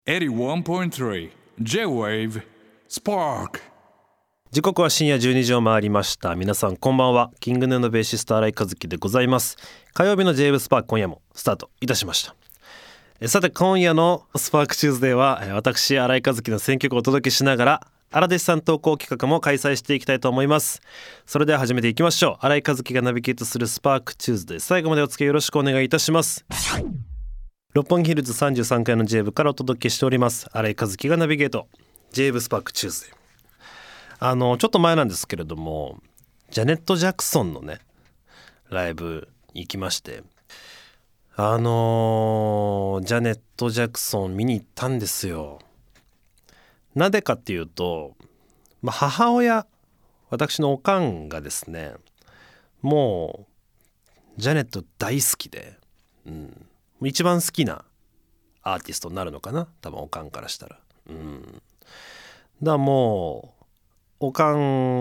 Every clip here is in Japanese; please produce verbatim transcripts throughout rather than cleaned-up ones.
エイティワンポイントスリー J-Wave Spark。 時刻は深夜じゅうにじを回りました。皆さんこんばんは。キングヌーのベーシスト新井和樹でございます。火曜日の J-Wave Spark、 今夜もスタートいたしました。えさて今夜のスパークチューズデーは私新井和樹の選曲をお届けしながら荒弟子さん投稿企画も開催していきたいと思います。それでは始めていきましょう。新井和樹がナビゲートするスパークチューズデー、最後までお付き合いよろしくお願いいたします。六本木ヒルズさんじゅうさんかいの J 部からお届けしております新井和樹がナビゲート J 部スパークチューズデー。あのちょっと前なんですけれどもジャネット・ジャクソンのねライブに行きまして、あのー、ジャネット・ジャクソン見に行ったんですよ。なんでかっていうと、まあ、母親私のおかんがですねもうジャネット大好きで、うん、一番好きなアーティストになるのかな多分おかんからしたら、うん、だからもうおか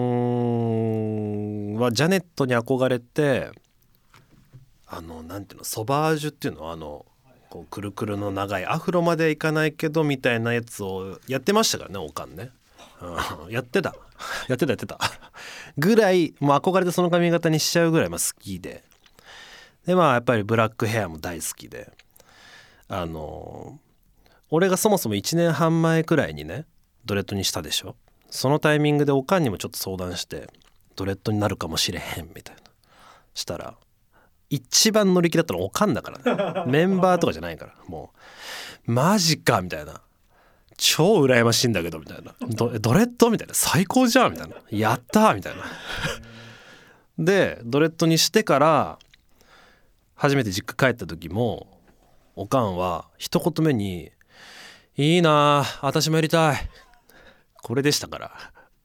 んはジャネットに憧れて、あのなんていうのソバージュっていうのはあのこうくるくるの長いアフロまではいかないけどみたいなやつをやってましたからねおかんね、うん、やってたやってたやってたぐらいもう憧れてその髪型にしちゃうぐらいまあ好きで、でまあやっぱりブラックヘアも大好きで、あの俺がそもそもいちねんはん前くらいにねドレッドにしたでしょ。そのタイミングでおかんにもちょっと相談してドレッドになるかもしれへんみたいなしたら一番乗り気だったのおかんだからねメンバーとかじゃないからもうマジかみたいな超羨ましいんだけどみたいな ド, ドレッドみたいな最高じゃんみたいなやったみたいなでドレッドにしてから初めて実家帰った時もおかんは一言目にいいな私もやりたいこれでしたから、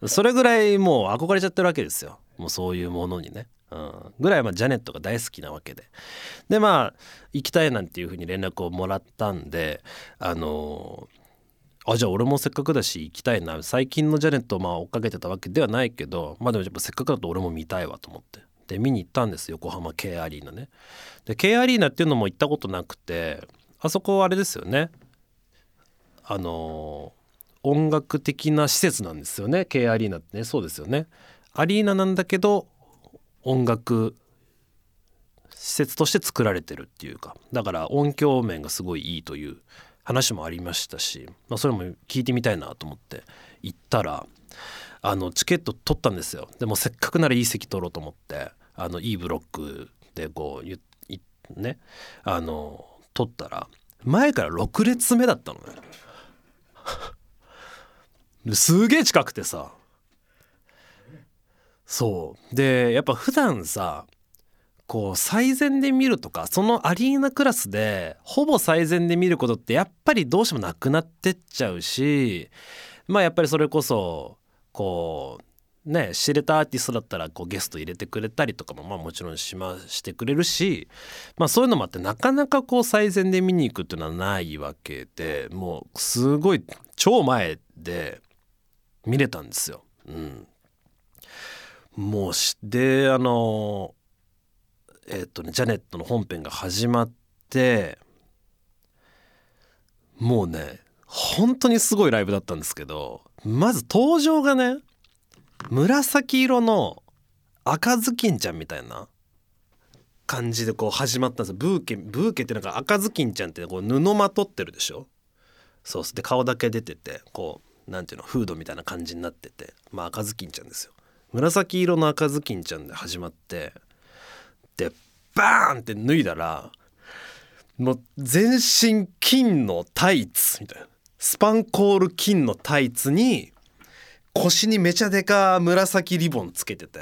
それぐらいもう憧れちゃってるわけですよ。もうそういうものにね、うん、ぐらいまあジャネットが大好きなわけで、でまあ行きたいなんていう風に連絡をもらったんで、あのー、あじゃあ俺もせっかくだし行きたいな。最近のジャネットをまあ追っかけてたわけではないけど、まあでもやっぱせっかくだと俺も見たいわと思ってで見に行ったんです。横浜 K アリーナね。で K アリーナっていうのも行ったことなくて、あそこあれですよね、あのー音楽的な施設なんですよね K アリーナってね。そうですよね、アリーナなんだけど音楽施設として作られてるっていうか、だから音響面がすごいいいという話もありましたし、まあ、それも聞いてみたいなと思って行ったらあのチケット取ったんですよ。でもせっかくならいい席取ろうと思ってあのいいブロックでこうねあの取ったら前からろく列目だったのねすげえ近くてさ、そうでやっぱ普段さこう最前で見るとかそのアリーナクラスでほぼ最前で見ることってやっぱりどうしてもなくなってっちゃうし、まあやっぱりそれこそこうね知れたアーティストだったらこうゲスト入れてくれたりとかもまあもちろんしましてくれるし、まあそういうのもあってなかなかこう最前で見に行くっていうのはないわけで、もうすごい超前で見れたんですよ、うん、もうしであのえーっとねジャネットの本編が始まってもうね本当にすごいライブだったんですけど、まず登場がね紫色の赤ずきんちゃんみたいな感じでこう始まったんですよ。ブーケブーケってなんか赤ずきんちゃんってこう布まとってるでしょ。そうで顔だけ出ててこうなんていうのフードみたいな感じになってて、まあ赤ずきんちゃんですよ。紫色の赤ずきんちゃんで始まってでバーンって脱いだらもう全身金のタイツみたいなスパンコール金のタイツに腰にめちゃでか紫リボンつけてて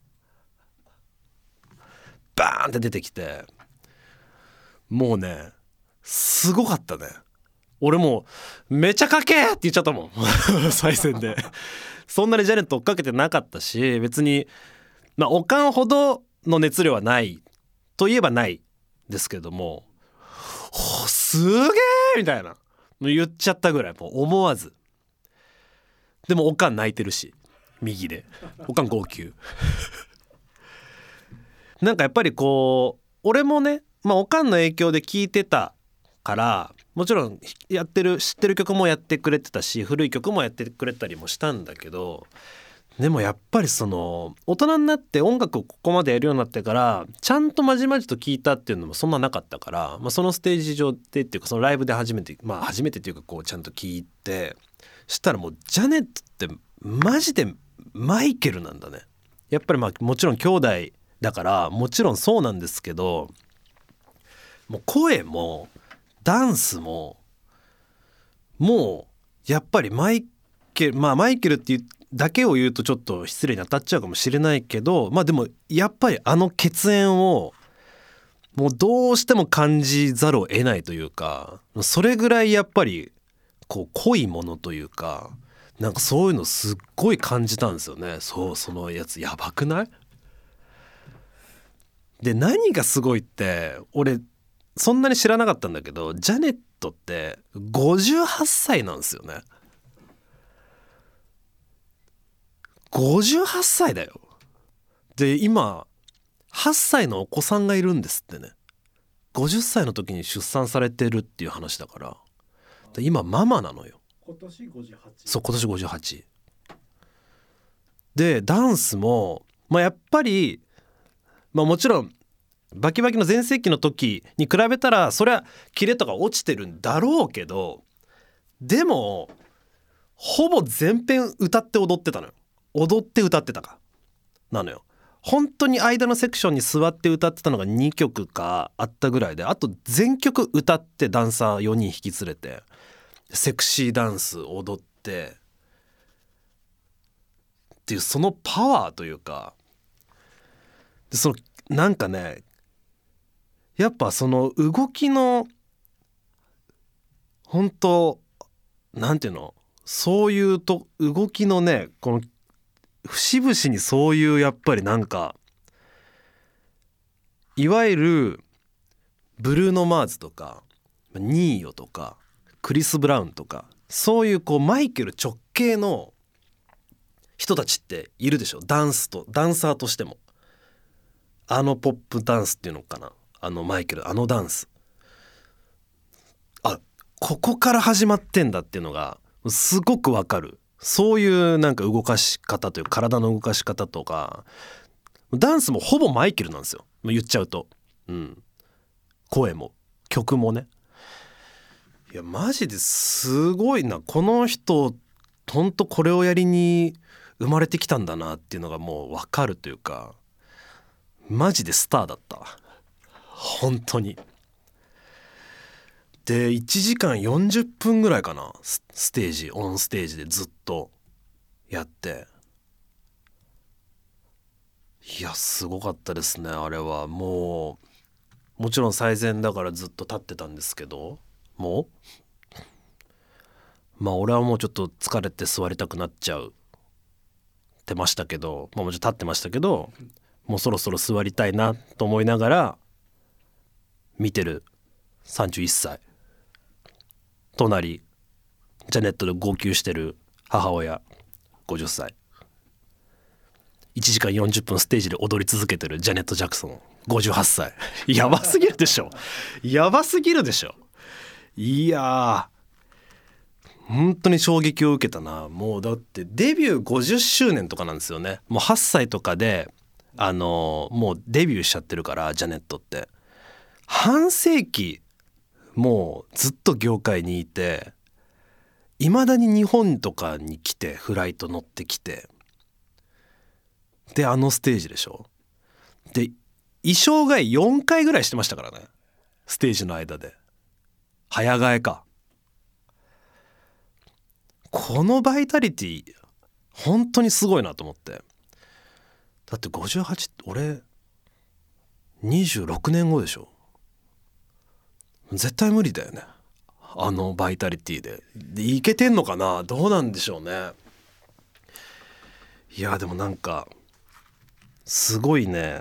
バーンって出てきてもうねすごかったね。俺もうめちゃかけって言っちゃったもん最前でそんなにジャネット追っかけてなかったし別にまあおかんほどの熱量はないといえばないですけどもすげーみたいな言っちゃったぐらいもう思わず。でもおかん泣いてるし右でおかん号泣なんかやっぱりこう俺もね、まあ、おかんの影響で聞いてたからもちろんやってる知ってる曲もやってくれてたし古い曲もやってくれたりもしたんだけど、でもやっぱりその大人になって音楽をここまでやるようになってからちゃんとまじまじと聴いたっていうのもそんななかったから、まあ、そのステージ上でっていうかそのライブで初めてまあ初めてっていうかこうちゃんと聴いてしたらもうジャネットってマジでマイケルなんだね。やっぱりまあもちろん兄弟だからもちろんそうなんですけど、もう声もダンスももうやっぱりマイケルまあマイケルっていうだけを言うとちょっと失礼に当たっちゃうかもしれないけど、まあでもやっぱりあの血縁をもうどうしても感じざるを得ないというか、それぐらいやっぱりこう濃いものというか、なんかそういうのすっごい感じたんですよね。そうそのやつやばくない？で何がすごいって俺そんなに知らなかったんだけど、ジャネットってごじゅうはっさいなんですよね。ごじゅうはっさいだよ。で今はっさいのお子さんがいるんですってね。ごじゅっさいの時に出産されてるっていう話だから、で今ママなのよ。 今年ごじゅうはち。 そう今年ごじゅうはちで、ダンスも、まあ、やっぱり、まあ、もちろんバキバキの全盛期の時に比べたらそりゃキレとか落ちてるんだろうけど、でもほぼ全編歌って踊ってたのよ。踊って歌ってたかなのよ。本当に間のセクションに座って歌ってたのがにきょくかあったぐらいで、あと全曲歌ってダンサーよにん引き連れてセクシーダンス踊ってっていうそのパワーというか、でそのなんかねやっぱその動きの本当なんていうの、そういうと動きのねこの節々にそういうやっぱりなんかいわゆるブルーノ・マーズとかニーヨとかクリス・ブラウンとかそういうこうマイケル直系の人たちっているでしょ。ダンスとダンサーとしてもあのポップダンスっていうのかな、あのマイケルあのダンス、あここから始まってんだっていうのがすごくわかる。そういうなんか動かし方という体の動かし方とかダンスもほぼマイケルなんですよ言っちゃうと、うん、声も曲もね。いやマジですごいなこの人、ほんとこれをやりに生まれてきたんだなっていうのがもう分かるというか、マジでスターだった本当に。でいちじかんよんじゅっぷんぐらいかな、スステージオンステージでずっとやって、いやすごかったですねあれは。もうもちろん最前だからずっと立ってたんですけど、もうまあ俺はもうちょっと疲れて座りたくなっちゃうってましたけど、まあ、もちろん立ってましたけど、もうそろそろ座りたいなと思いながら見てるさんじゅういっさい、隣ジャネットで号泣してる母親ごじゅっさい、いちじかんよんじゅっぷんステージで踊り続けてるジャネット・ジャクソンごじゅうはっさいやばすぎるでしょやばすぎるでしょ。いやー本当に衝撃を受けたな。もうだってデビューごじゅっしゅうねんとかなんですよね。もうはっさいとかであのー、もうデビューしちゃってるからジャネットって半世紀もうずっと業界にいて、いまだに日本とかに来てフライト乗ってきて、であのステージでしょ。で衣装替えよんかいぐらいしてましたからねステージの間で。早替えか。このバイタリティ本当にすごいなと思って。だってごじゅうはちって俺にじゅうろくねんごでしょ。絶対無理だよねあのバイタリティで。でいけてんのかな、どうなんでしょうね。いやでもなんかすごいね、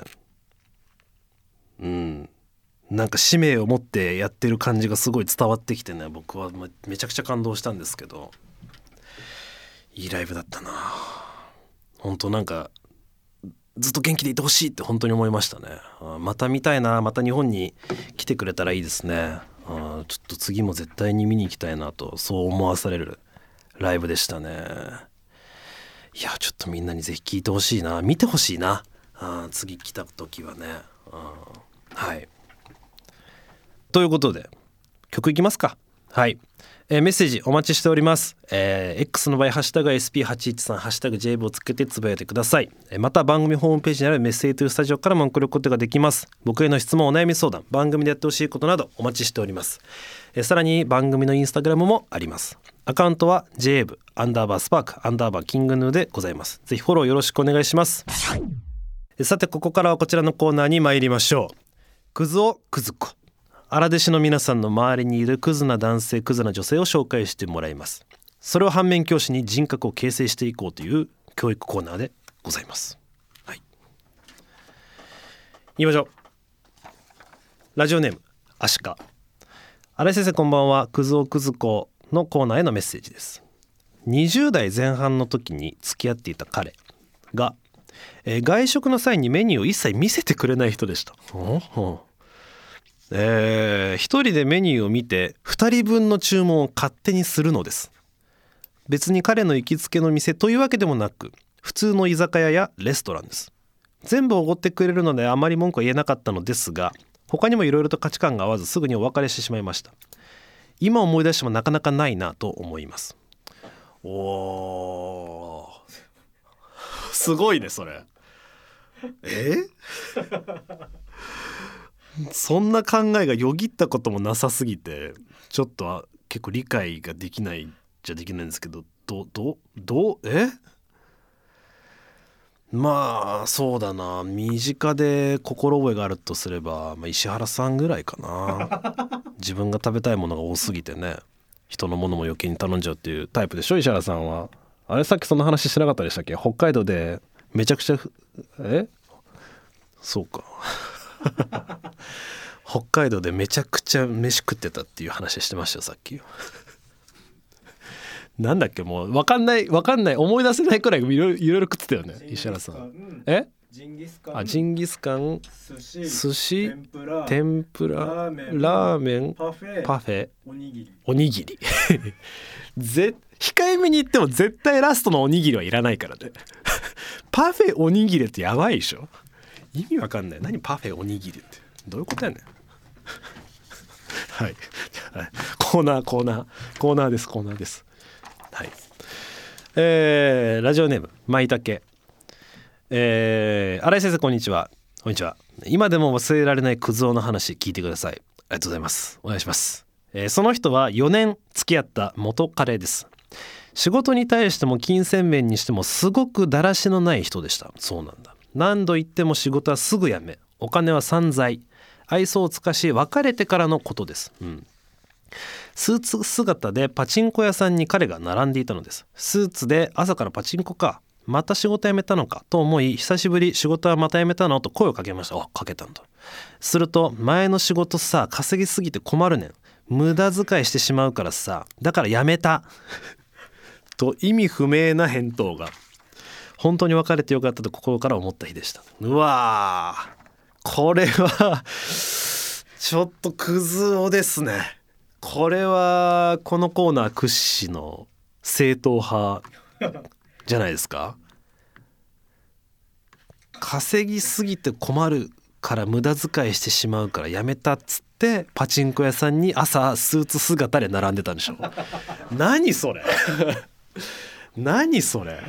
うんなんか使命を持ってやってる感じがすごい伝わってきてね、僕はめちゃくちゃ感動したんですけど、いいライブだったな本当。なんかずっと元気でいてほしいって本当に思いましたね。また見たいな、また日本に来てくれたらいいですね。 あちょっと次も絶対に見に行きたいなとそう思わされるライブでしたね。いやちょっとみんなにぜひ聴いてほしいな、見てほしいな、あ次来た時はね。あはい、ということで曲いきますか。はい、えー、メッセージお待ちしております、えー、X の場合ハッシュタグ エスピーはちいちさん ハッシュタグ ジェイブイ をつけてつぶやいてください。えー、また番組ホームページにあるメッセージというスタジオからも送ることができます。僕への質問、お悩み相談、番組でやってほしいことなどお待ちしております。えー、さらに番組のインスタグラムもあります。アカウントは ジェイブ アンダーバースパークアンダーバーキングヌーでございます。ぜひフォローよろしくお願いします。えー、さてここからはこちらのコーナーに参りましょう。クズをクズ子。荒弟子の皆さんの周りにいるクズな男性クズな女性を紹介してもらいます。それを反面教師に人格を形成していこうという教育コーナーでございます。はい、行きましょう。ラジオネームアシカ。荒井先生こんばんは。クズをクズ子のコーナーへのメッセージです。にじゅう代前半の時に付き合っていた彼が、えー、外食の際にメニューを一切見せてくれない人でした。おおえー、一人でメニューを見て二人分の注文を勝手にするのです。別に彼の行きつけの店というわけでもなく普通の居酒屋やレストランです。全部おごってくれるのであまり文句は言えなかったのですが、他にもいろいろと価値観が合わずすぐにお別れしてしまいました。今思い出してもなかなかないなと思います。おーすごいねそれ。えそんな考えがよぎったこともなさすぎてちょっと結構理解ができないじゃできないんですけど、どどどえまあそうだな、身近で心覚えがあるとすれば、まあ、石原さんぐらいかな。自分が食べたいものが多すぎてね、人のものも余計に頼んじゃうっていうタイプでしょ石原さんは。あれさっきその話してなかったでしたっけ、北海道でめちゃくちゃえそうか北海道でめちゃくちゃ飯食ってたっていう話してましたよさっき。なんだっけもう分かんない分かんない思い出せないくらいいろいろいろいろ食ってたよね石原さん。えジンギスカン、 あジンギスカン、 寿司、 寿司、 天ぷら、 天ぷら、 ラーメン、 ラーメン、 パフェ、 パフェ、 おにぎり、 おにぎりぜ控えめに言っても絶対ラストのおにぎりはいらないからねパフェおにぎりってやばいでしょ。意味わかんない。何パフェおにぎりってどういうことやねんはいコーナーコーナーコーナーですコーナーです。はい、えー、ラジオネームまいたけ。えー、新井先生こんにちは。こんにちは。今でも忘れられないクズ男の話聞いてください。ありがとうございます。お願いします。えー、その人はよねん付き合った元彼です。仕事に対しても金銭面にしてもすごくだらしのない人でした。そうなんだ。何度言っても仕事はすぐ辞め、お金は散財、愛想を尽かし別れてからのことです、うん、スーツ姿でパチンコ屋さんに彼が並んでいたのです。スーツで朝からパチンコか、また仕事辞めたのかと思い、久しぶり仕事はまた辞めたのと声をかけました。あ、かけたんだ。すると、前の仕事さ稼ぎすぎて困るねん、無駄遣いしてしまうからさ、だから辞めたと意味不明な返答が。本当に別れてよかったと心から思った日でした。うわー、これはちょっとクズ男ですね。これはこのコーナー屈指の正統派じゃないですか。稼ぎすぎて困るから無駄遣いしてしまうからやめたっつってパチンコ屋さんに朝スーツ姿で並んでたんでしょ何それ何それ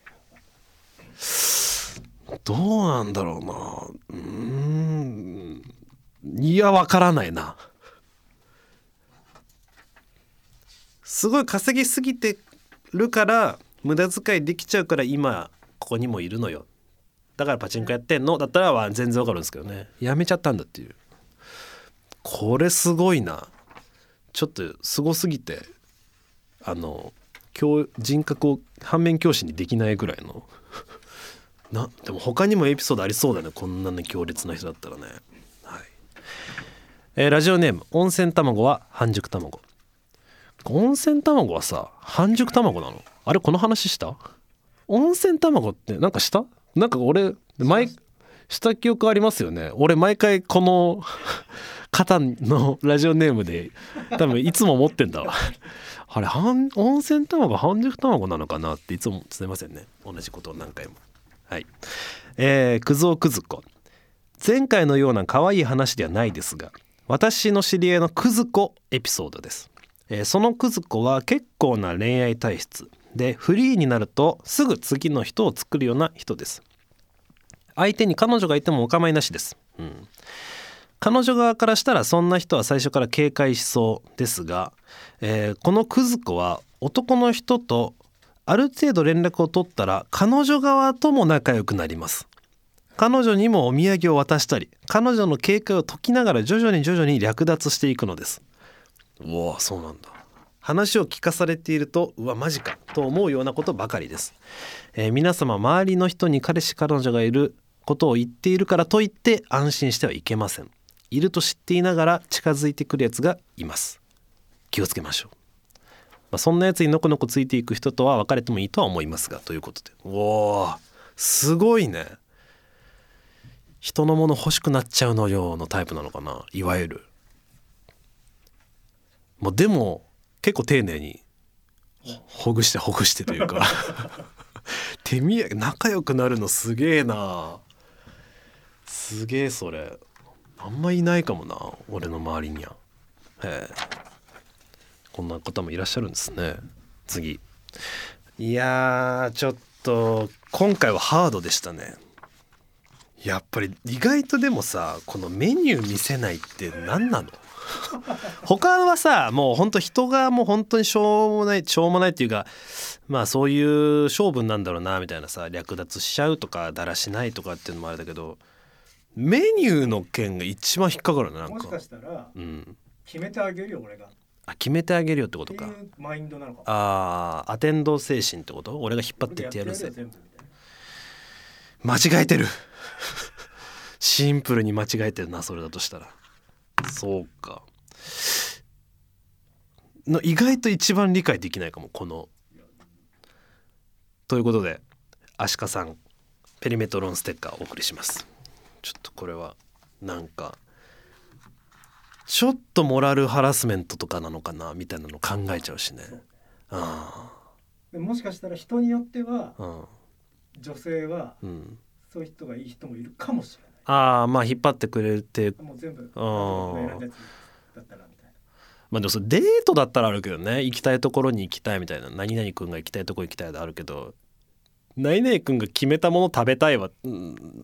どうなんだろうな。うーん、いやわからないな。すごい稼ぎすぎてるから無駄遣いできちゃうから今ここにもいるのよ、だからパチンコやってんのだったら全然わかるんですけどね、やめちゃったんだっていう。これすごいな。ちょっとすごすぎてあの教人格を反面教師にできないぐらいのな。でも他にもエピソードありそうだね、こんなに強烈な人だったらね。はい、えー、ラジオネーム温泉卵は半熟卵。温泉卵はさ半熟卵なの？あれこの話した？温泉卵ってなんかしたなんか俺前した記憶ありますよね。俺毎回この肩のラジオネームで多分いつも持ってんだわあれ半温泉卵半熟卵なのかなっていつもすいませんね、同じことを何回も。はい、えー、くずおくずこ、前回のような可愛い話ではないですが、私の知り合いのくず子エピソードです。えー、そのくず子は結構な恋愛体質で、フリーになるとすぐ次の人を作るような人です。相手に彼女がいてもお構いなしです、うん、彼女側からしたらそんな人は最初から警戒しそうですが、えー、このクズ子は男の人とある程度連絡を取ったら彼女側とも仲良くなります。彼女にもお土産を渡したり、彼女の警戒を解きながら徐々に徐々に略奪していくのです。うわ、そうなんだ。話を聞かされていると、うわマジかと思うようなことばかりです。えー、皆様周りの人に彼氏彼女がいることを言っているからといって安心してはいけません。いると知っていながら近づいてくるやつがいます。気をつけましょう。まあ、そんなやつにのこのこついていく人とは別れてもいいとは思いますが、ということで。おー、すごいね。人のもの欲しくなっちゃうのよのタイプなのかな、いわゆる。もうでも結構丁寧にほぐしてほぐしてというか手土産仲良くなるのすげえな。すげえ、それあんまいないかもな、俺の周りには。へえ、こんな方もいらっしゃるんですね。次、いやーちょっと今回はハードでしたね。やっぱり意外とでもさ、このメニュー見せないって何なの他はさ、もうほんと人がもう本当にしょうもないしょうもないっていうか、まあそういう性分なんだろうなみたいなさ、略奪しちゃうとかだらしないとかっていうのもあれだけど、メニューの件が一番引っかかるな。なんかもしかしたら、 うん、 決めてあげるよ俺が。 あ、決めてあげるよってことか。 っていうマインドなのかも。 あー、アテンド精神ってこと。俺が引っ張ってってやるぜ。 全部みたい間違えてるシンプルに間違えてるな、それだとしたら。そうかの、意外と一番理解できないかも、この。ということでアシカさんペリメトロンステッカーお送りします。ちょっとこれはなんかちょっとモラルハラスメントとかなのかなみたいなの考えちゃうしね。あでもしかしたら人によっては、 あ、うん、 女性は、 うん、 そういう人がいい人もいるかもしれない。 ああ、まあ引っ張ってくれて、 もう全部あー選んだやつだったらみたいな。 まあでもそれデートだったらあるけどね、行きたいところに行きたいみたいな、何々くんが行きたいところ行きたいであるけど、何々くんが決めたもの食べたいは、うん、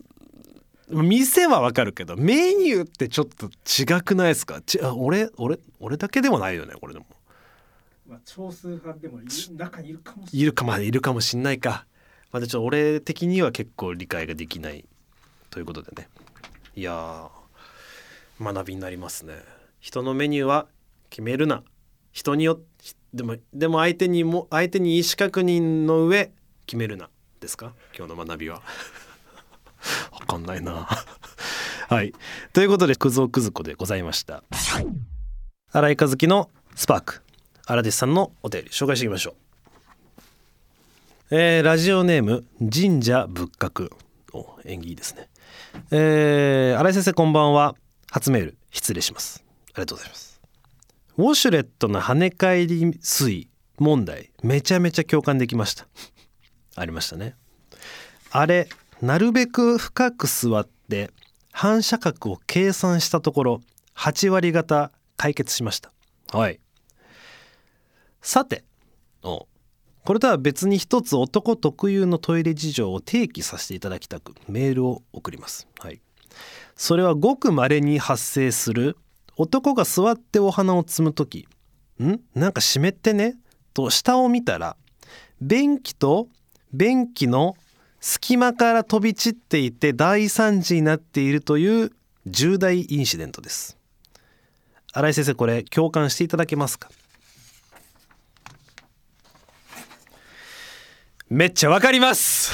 店はわかるけどメニューってちょっと違くないですか。ちあ俺俺俺だけでもないよね、これでも。 まあ、少数派でもいる中にいるかもしれない。 いるか、まあいるかもしんないか。まあ、ちょっと俺的には結構理解ができないということでね。いやー学びになりますね。人のメニューは決めるな。人によでもでも相手にも相手に意思確認の上決めるなですか、今日の学びは。わかんないな。はい、ということでくずおくずこでございました。新井和樹のスパーク、荒弟子さんのお便り紹介していきましょう。えー、ラジオネーム神社仏閣、お縁起いいですね。えー、新井先生こんばんは。初メール失礼します。ありがとうございます。ウォシュレットの跳ね返り水問題、めちゃめちゃ共感できました。ありましたね。あれなるべく深く座って反射角を計算したところはち割方解決しました。はい。さて、おこれとは別に一つ男特有のトイレ事情を提起させていただきたくメールを送ります。はい。それはごく稀に発生する男が座ってお花を摘むとき、んなんか湿ってねと下を見たら便器と便器の隙間から飛び散っていて大惨事になっているという重大インシデントです。新井先生、これ共感していただけますか。めっちゃわかります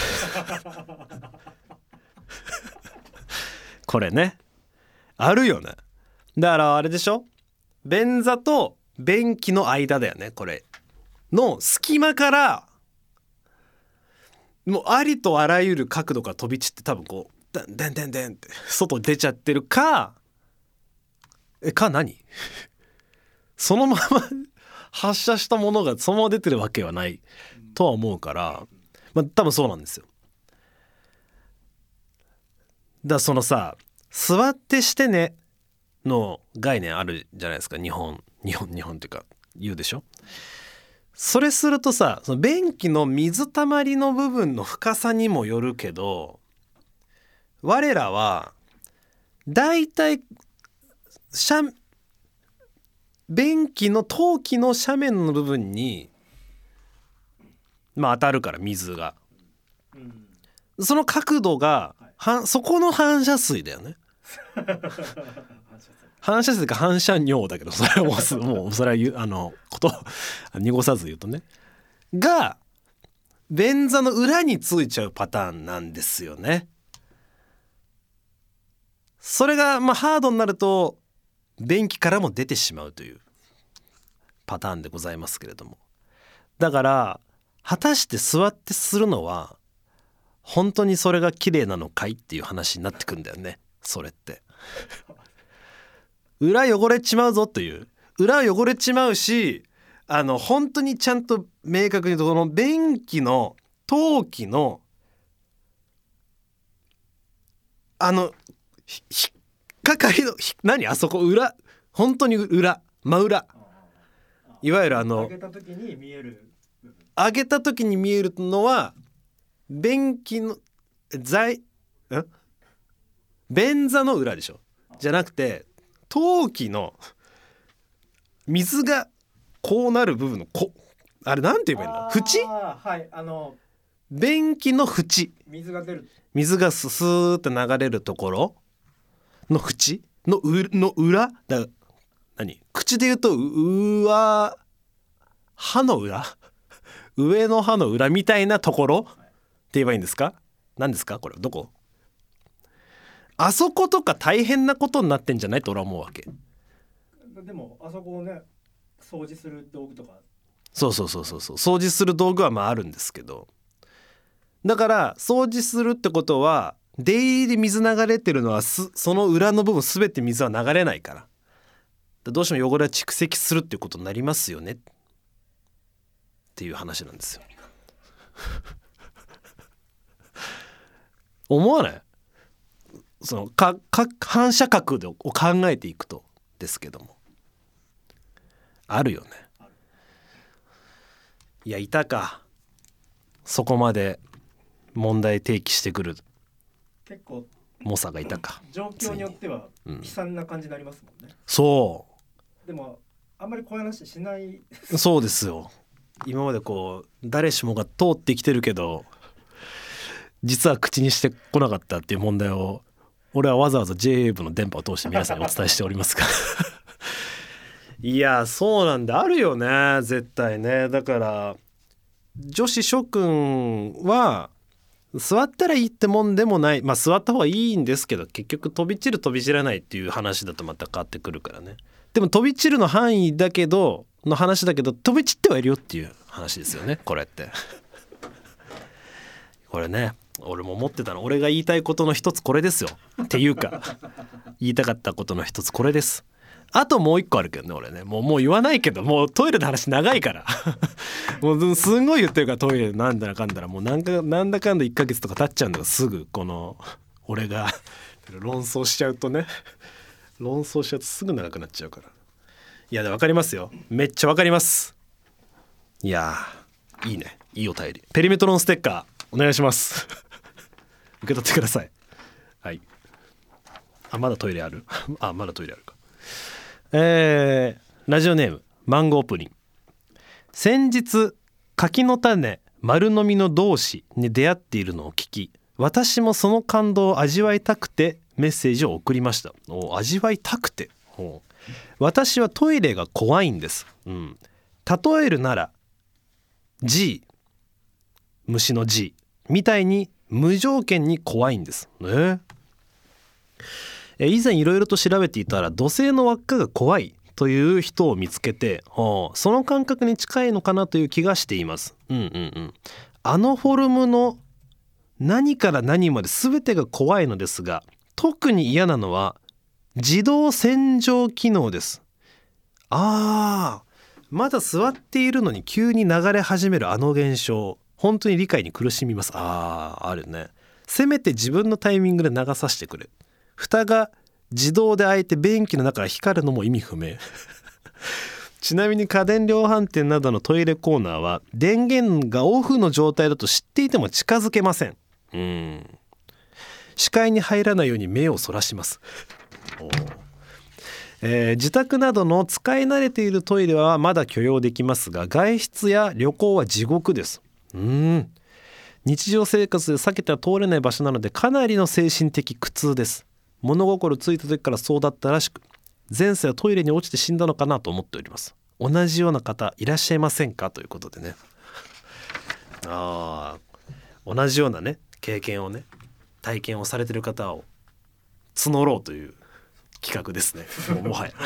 これね、あるよね。だからあれでしょ、便座と便器の間だよね、これの隙間からもうありとあらゆる角度から飛び散って、多分こうダンダンダンダンって外出ちゃってるか、 えか何そのまま発射したものがそのまま出てるわけはないとは思うから、まあ多分そうなんですよ。だからそのさ座ってしてねの概念あるじゃないですか。日本日本日本っていうか言うでしょ。それするとさその便器の水たまりの部分の深さにもよるけど、我らはだいたい斜便器の陶器の斜面の部分にまあ当たるから水が、うん、その角度が、はい、そこの反射水だよね反射水か反射尿だけど、それはもうもうそれは言うあのこと濁さず言うとねが便座の裏についちゃうパターンなんですよね。それがまあハードになると便器からも出てしまうというパターンでございますけれども、だから果たして座ってするのは本当にそれが綺麗なのかいっていう話になってくんだよね。それって裏汚れちまうぞという、裏汚れちまうし、あの本当にちゃんと明確にこの便器の陶器のあのひ引っかかりの何あそこ裏本当に裏真裏、いわゆるあの上げた時に見える上げた時に見えるのは便器の材ん便座の裏でしょ、じゃなくて陶器の水がこうなる部分のこあれなんて言えばいいんだ、縁、 はい、あの便器の縁、 水が出る水がススーって流れるところの縁のうの裏だ、何口で言うとうわ歯の裏上の歯の裏みたいなところって言えばいいんですか。何ですかこれ、どこ、あそことか大変なことになってんじゃないと俺は思うわけ。 でもあそこをね掃除する道具とか、 そうそうそうそうそう掃除する道具はまああるんですけど、だから掃除するってことは出入りで水流れてるのはすその裏の部分全て水は流れないから、どうしても汚れは蓄積するっていうことになりますよねっていう話なんですよ思わない？そのかか反射角度を考えていくとですけどもあるよね。いやいたかそこまで問題提起してくる結構猛者がいたか。 状況によっては悲惨な感じになりますもんね、うん、そうでもあんまりこういう話しないそうですよ。今までこう誰しもが通ってきてるけど実は口にしてこなかったっていう問題を俺はわざわざ ジェイエー 部の電波を通して皆さんにお伝えしておりますがいやそうなんだ、あるよね絶対ね。だから女子諸君は座ったらいいってもんでもない、まあ座った方がいいんですけど結局飛び散る飛び散らないっていう話だとまた変わってくるからね。でも飛び散るの範囲だけどの話だけど飛び散ってはいるよっていう話ですよねこれってこれね俺も思ってたの、俺が言いたいことの一つこれですよっていうか言いたかったことの一つこれです。あともう一個あるけどね俺ねもうもう言わないけどもうトイレの話長いからもうすんごい言ってるからトイレなんだかんだらもうなんかなんだかんだいっかげつとか経っちゃうんだからすぐこの俺が論争しちゃうとね論争しちゃうとすぐ長くなっちゃうから。いやで分かりますよ、めっちゃ分かります。いやいいね、いいお便り。ペリメトロンステッカーお願いします受け取ってください。はい。あまだトイレあるあまだトイレあるか。えー、ラジオネームマンゴープリン。先日柿の種丸飲みの同士に出会っているのを聞き、私もその感動を味わいたくてメッセージを送りました。お味わいたくて、お私はトイレが怖いんです、うん、例えるなら G 虫の G みたいに無条件に怖いんです、ね、え以前いろいろと調べていたら土星の輪っかが怖いという人を見つけて、その感覚に近いのかなという気がしています、うんうんうん、あのフォルムの何から何まで全てが怖いのですが、特に嫌なのは自動洗浄機能です。あー、まだ座っているのに急に流れ始めるあの現象、本当に理解に苦しみます。あー、あるね。せめて自分のタイミングで流させてくれ。蓋が自動で開いて便器の中が光るのも意味不明ちなみに家電量販店などのトイレコーナーは電源がオフの状態だと知っていても近づけません。うーん、視界に入らないように目をそらしますお、えー、自宅などの使い慣れているトイレはまだ許容できますが、外出や旅行は地獄です。うーん、日常生活で避けては通れない場所なのでかなりの精神的苦痛です。物心ついた時からそうだったらしく、前世はトイレに落ちて死んだのかなと思っております。同じような方いらっしゃいませんか、ということでね。あー、同じようなね経験をね体験をされている方を募ろうという企画ですね。もうもはや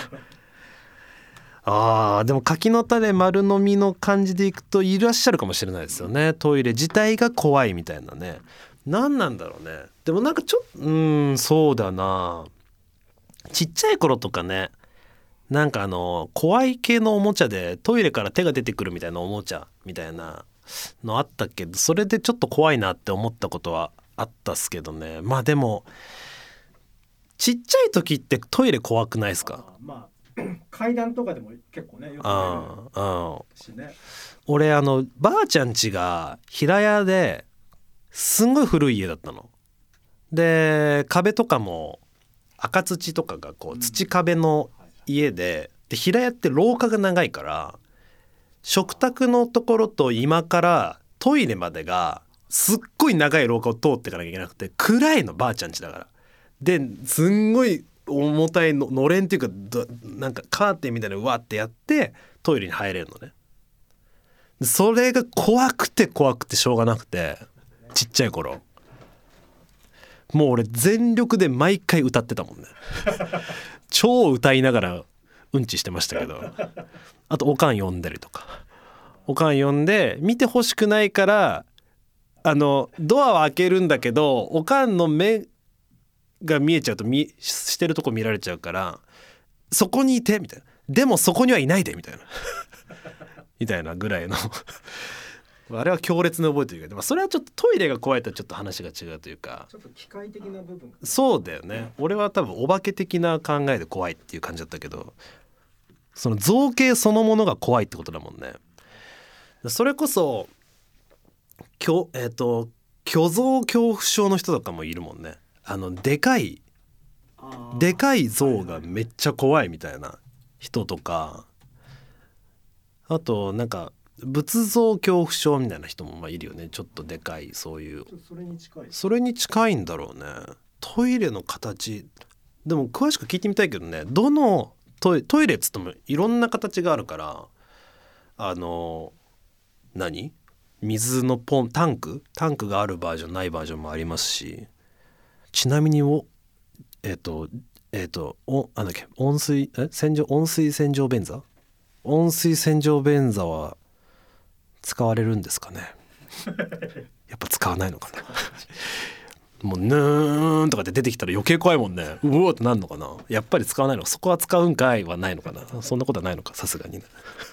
あー、でも柿の種丸飲みの感じでいくといらっしゃるかもしれないですよね。トイレ自体が怖いみたいなね。何なんだろうね。でもなんかちょっとうーんそうだな、ちっちゃい頃とかね、なんかあの怖い系のおもちゃでトイレから手が出てくるみたいなおもちゃみたいなのあったけど、それでちょっと怖いなって思ったことはあったっすけどね。まあでもちっちゃい時ってトイレ怖くないですか？ あ、まあ階段とかでも結構ねよく見るしね。 俺あのばあちゃん家が平屋ですんごい古い家だったので、壁とかも赤土とかがこう土壁の家で、で平屋って廊下が長いから食卓のところと居間からトイレまでがすっごい長い廊下を通っていかなきゃいけなくて、暗いのばあちゃん家だから。ですんごい重たいののれんっていうかなんかカーテンみたいなのうわってやってトイレに入れるのね。それが怖くて怖くてしょうがなくて、ちっちゃい頃もう俺全力で毎回歌ってたもんね超歌いながらうんちしてましたけど、あとおかん呼んだりとか、おかん呼んで見てほしくないからあのドアを開けるんだけど、おかんの目が見えちゃうと見してるとこ見られちゃうから、そこにいてみたいな、でもそこにはいないでみたいなみたいなぐらいのあれは強烈な覚えてるけど、まあ、それはちょっとトイレが怖いとはちょっと話が違うというか、 ちょっと機械的な部分。 そうだよね。俺は多分お化け的な考えで怖いっていう感じだったけど、その造形そのものが怖いってことだもんね。それこそきょ、えーと、虚像恐怖症の人とかもいるもんね。あのでかいでかい像がめっちゃ怖いみたいな人とか、あとなんか仏像恐怖症みたいな人もまあいるよね。ちょっとでかい、そういうそれに近いそれに近いんだろうね。トイレの形でも詳しく聞いてみたいけどね。どのトイ、トイレっつってもいろんな形があるから、あの何水のポンタンクタンクがあるバージョンないバージョンもありますし、ちなみにおえっ、ー、とえっ、ー、とおなんだっけ温水え洗浄温水洗浄便座温水洗浄便座は使われるんですかねやっぱ使わないのかなもうぬーんとかって出てきたら余計怖いもんね。うおーってなんのかな。やっぱり使わないのか。そこは使うんかいはないのかな。そんなことはないのか、さすがにね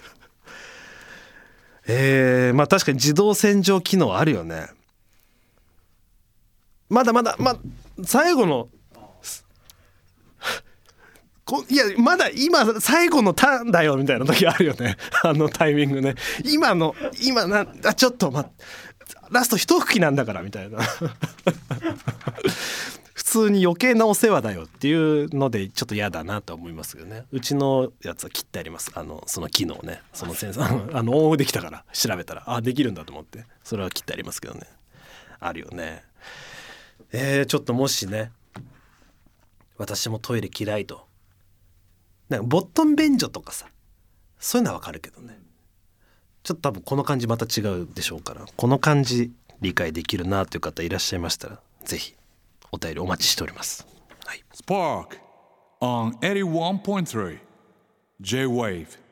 えー、まあ確かに自動洗浄機能あるよね。まだまだま最後のこいやまだ今最後のターンだよみたいな時あるよねあのタイミングね。今の今なあちょっと待ってラスト一吹きなんだからみたいな普通に余計なお世話だよっていうのでちょっと嫌だなと思いますけどね。うちのやつは切ってあります。あのその機能ね、そのセンサーあのオンオフできたから調べたらあできるんだと思ってそれは切ってありますけどね。あるよね。えー、ちょっともしね私もトイレ嫌いとなんかボットン便所とかさそういうのはわかるけどね、ちょっと多分この感じまた違うでしょうから、この感じ理解できるなという方いらっしゃいましたらぜひお便りお待ちしております、はい、 Spark on eighty-one point three J-Wave